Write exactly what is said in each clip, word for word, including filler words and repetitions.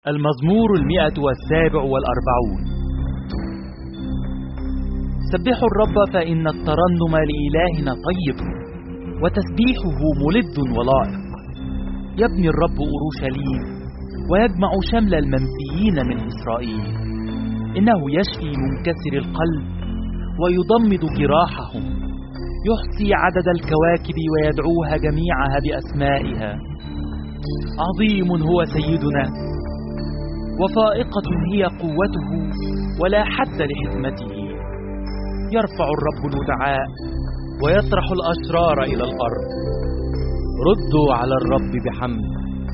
المزمور المئة والسابع والأربعون. سبحوا الرب فإن الترنم لإلهنا طيب، وتسبيحه ملذ ولائق. يبني الرب أورشليم ويجمع شمل المنفيين من إسرائيل. إنه يشفي منكسر القلب ويضمد جراحهم، يحصي عدد الكواكب ويدعوها جميعها بأسمائها. عظيم هو سيدنا، وفائقة هي قوته، ولا حد لحكمته. يرفع الرب الودعاء ويطرح الأشرار إلى الأرض. ردوا على الرب بحمد،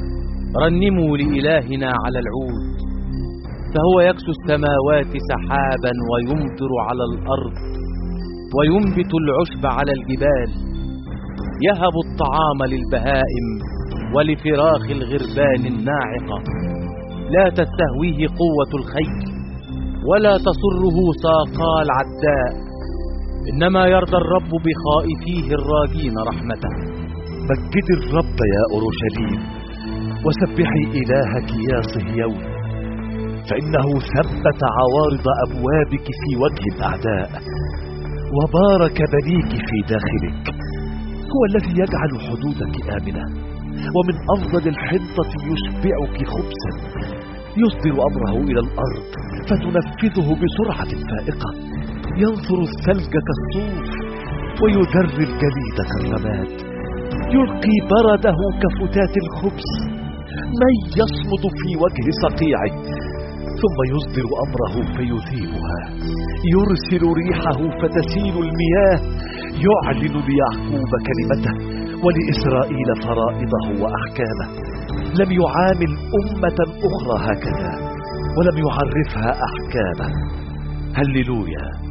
رنموا لإلهنا على العود. فهو يكسو السماوات سحابا ويمطر على الأرض، وينبت العشب على الجبال. يهب الطعام للبهائم ولفراخ الغربان الناعقة. لا تستهويه قوة الخيل، ولا تسره ساقا العداء. إنما يرضى الرب بخائفيه الراجين رحمته. مجدي الرب يا أورشليم، وسبحي إلهك يا صهيون، فإنه ثبت عوارض أبوابك في وجه الأعداء، وبارك بنيك في داخلك. هو الذي يجعل حدودك آمنة، ومن أفضل الحنطة يشبعك خبزا. يصدر أمره إلى الأرض فتنفذه بسرعة فائقة. ينثر الثلج كالصوف ويذر الجليد كالرماد. يلقي برده كفتات الخبز. من يصمد في وجه صقيعه؟ ثم يصدر أمره فيثيبها. يرسل ريحه فتسيل المياه. يعلن ليعقوب كلمته ولإسرائيل فرائضه وأحكامه. لم يعامل أمة أخرى هكذا، ولم يعرفها أحكامه. هللويا.